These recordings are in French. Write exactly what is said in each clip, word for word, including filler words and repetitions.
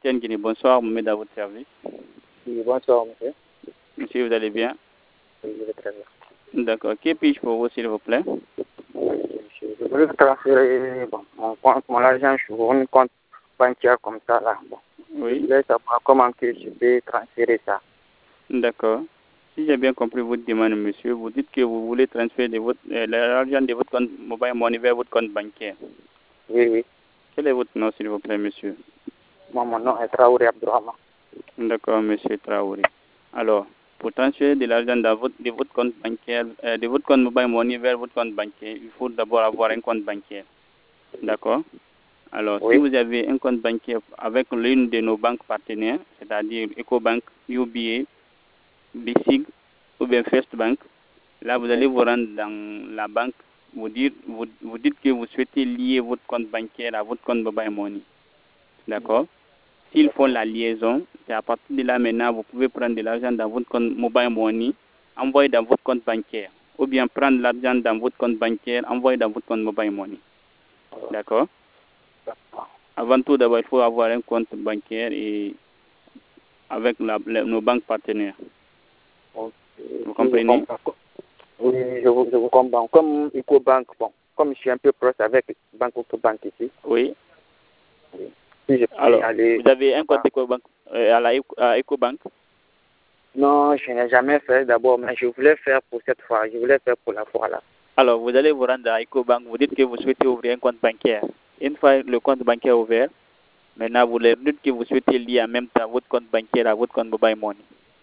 Antenne Guinée. Bonsoir, Mohamed, à votre service. Oui, bonsoir, monsieur. Monsieur, vous allez bien? Oui, je vais très bien. D'accord. Que puis-je pour vous, s'il vous plaît? Oui, monsieur. Je voulais transférer bon, mon, compte, mon argent sur un compte bancaire comme ça, là. Bon. Oui. Je voulais savoir comment que je peux transférer ça. D'accord. Si j'ai bien compris votre demande, monsieur, vous dites que vous voulez transférer de votre, euh, l'argent de votre compte mobile money vers votre compte bancaire. Oui, oui. Quel est votre nom, s'il vous plaît, monsieur? Moi, mon nom est Traoré Abdourahman. D'accord, monsieur Traoré. Alors, pour transférer de l'argent dans votre, de votre compte bancaire, euh, de votre compte mobile money vers votre compte bancaire, il faut d'abord avoir un compte bancaire. D'accord? Alors, si Oui. vous avez un compte bancaire avec l'une de nos banques partenaires, c'est-à-dire EcoBank, U B A, B I C ou bien First Bank, là, vous allez vous rendre dans la banque, vous, dire, vous, vous dites que vous souhaitez lier votre compte bancaire à votre compte mobile money. D'accord? S'ils font la liaison, c'est à partir de là maintenant, vous pouvez prendre de l'argent dans votre compte mobile money, envoyer dans votre compte bancaire. Ou bien prendre l'argent dans votre compte bancaire, envoyer dans votre compte mobile money. D'accord? Avant tout, d'abord, il faut avoir un compte bancaire et avec la, la, nos banques partenaires. Okay. Vous comprenez? Oui, je vous, je vous comprends. Comme EcoBank, bon, comme je suis un peu proche avec Banque EcoBank ici. Oui. Oui. Si je peux Alors, aller... vous avez un compte EcoBank, euh, à la à EcoBank? Non, je n'ai jamais fait d'abord, mais je voulais faire pour cette fois. Je voulais faire pour la fois là. Alors, vous allez vous rendre à EcoBank, vous dites que vous souhaitez ouvrir un compte bancaire. Une fois le compte bancaire ouvert, maintenant vous leur dites que vous souhaitez lier en même temps votre compte bancaire à votre compte mobile money.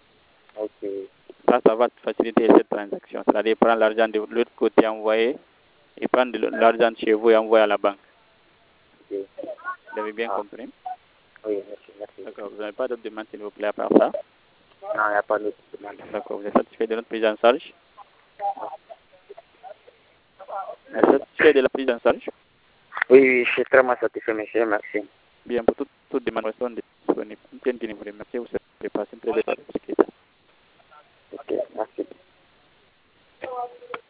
Ok. Ça, ça va faciliter cette transaction. C'est-à-dire prendre l'argent de l'autre côté, envoyer, et prendre l'argent de chez vous et envoyer à la banque. Ok. Vous avez bien Ah. compris? Oui, merci, merci. D'accord. Vous n'avez pas d'autres demandes, s'il vous plaît, à part ça? Non, il n'y a pas d'autre demande. D'accord. Vous êtes satisfait de notre prise en charge? Vous êtes satisfait de la prise en charge? Oui, oui, je suis très satisfait, monsieur. Merci. Bien, pour toute, toute demande, restons disponibles. Merci, vous avez passé une très belle soirée.